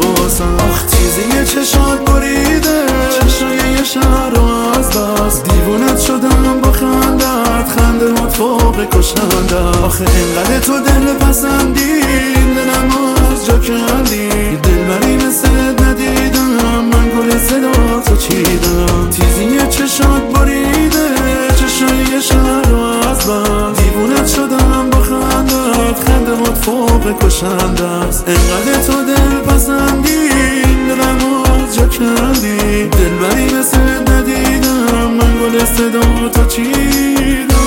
واسم. آخ تیزی چشات بریده چشای یه شهر رو از بس، دیوونت شدم با خندت، خنده هات فوق کشنده. آخه اینقدر تو دل پسندی، دلم از جا کندی، دلبری مثل ندیدم، من گل صدا تو چیدم. تیزی چشات بریده چشای یه شهر رو از بس، دیوونت شدم با خندت، خنده هات فوق کشنده است. اینقدر تو دل پسندی، دلم از جا کندی، دلبری مثل ندیدم، من گل صدا تو چیدم.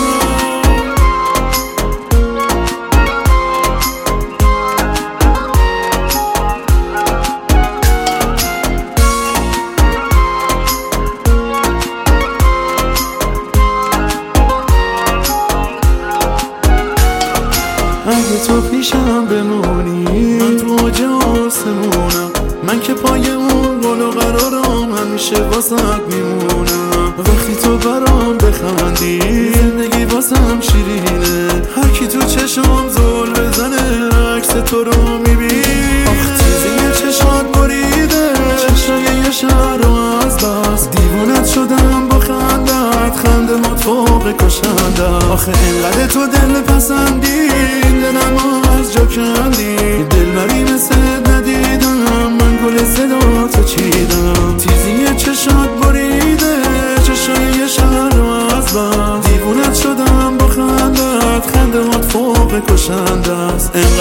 اگه تو پیشم بمونی، من تو اوج آسمونم، من که پای اون قول و قرارم، همیشه واسط میمونم. وقتی تو برام بخندی، زندگی واسم شیرینه، هر کی تو چشم زل بزنه، عکس تو رو میبینه. آخ تیزی چشات بریده چشای یه شهر رو از بس، دیوونت شدم با خندت، خنده هات فوق کشنده. آخه اینقدر تو دل پسندی، دلم از جا کندی، دلبری مثل ندیدم، من گل صدا تو چیدم. تیزی چشات بریده چشای یه شهر رو از بس، دیوونت شدم با خندت، خنده هات فوق کشنده است.